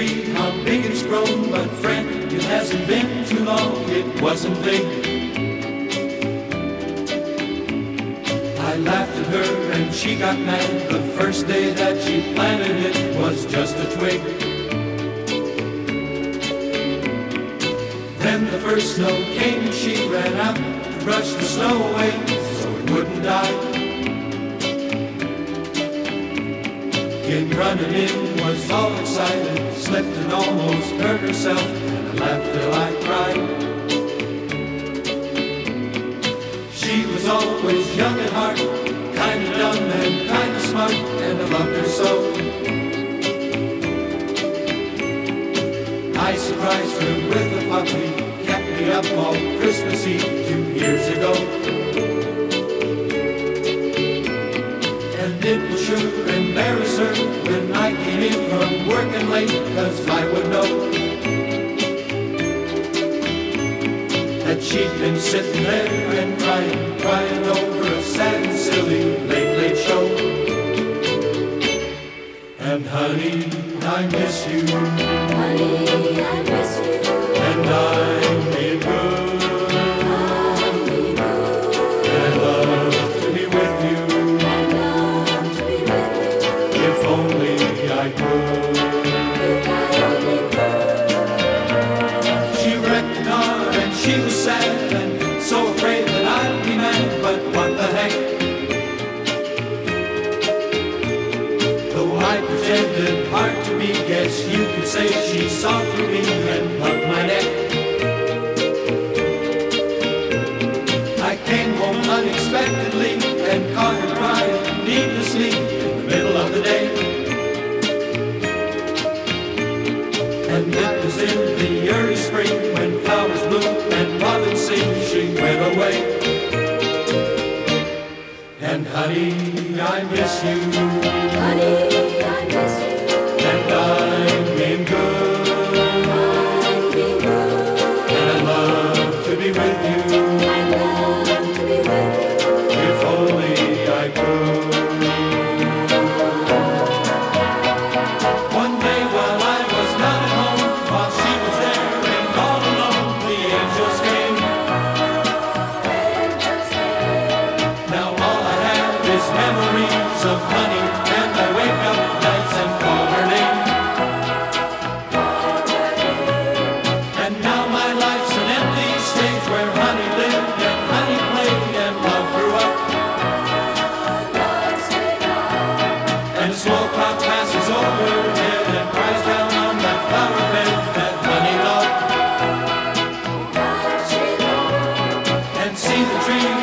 see how big it's grown, but friend, it hasn't been too long, it wasn't big. I laughed at her and she got mad. The first day that she planted it was just a twig. Then the first snow came and she ran out to brush the snow away so it wouldn't die. Came running in, was all excited, slipped and almost hurt herself, and I laughed till I cried. She was always young at heart, kinda dumb and kinda smart, and I loved her so. I surprised her with a puppy, kept me up all Christmas Eve 2 years ago. And it will sure embarrass her when I came in from working late, 'cause I would know that she'd been sitting there and crying over a sad and silly late show. And honey, I miss you. Honey, I miss you. And I'm being good. I'm being good. And I love to be with you. I love to be with you. If only I could. If I only could. She wrecked the car and she was sad and so afraid that I'd be mad, but what the heck? Though I pretended hard to be, guess you could say she saw through me and hugged my neck. I came home unexpectedly and caught her crying needlessly in the middle of the day. And it was in the early spring when flowers bloom and robins sing, she went away. And honey, I miss you. Honey, I miss you. And I'm being good. I'm being good. And I love to be with you. I love to be with you. If only I could. One day while I was not at home, while she was there and all alone, the angels came. Now all I have is memories of honey, and I wake up nights and call her name. And now my life's an empty stage where honey lived and honey played and love grew up. And a small cloud passes overhead and cries down on that flower bed that honey loved. And see the tree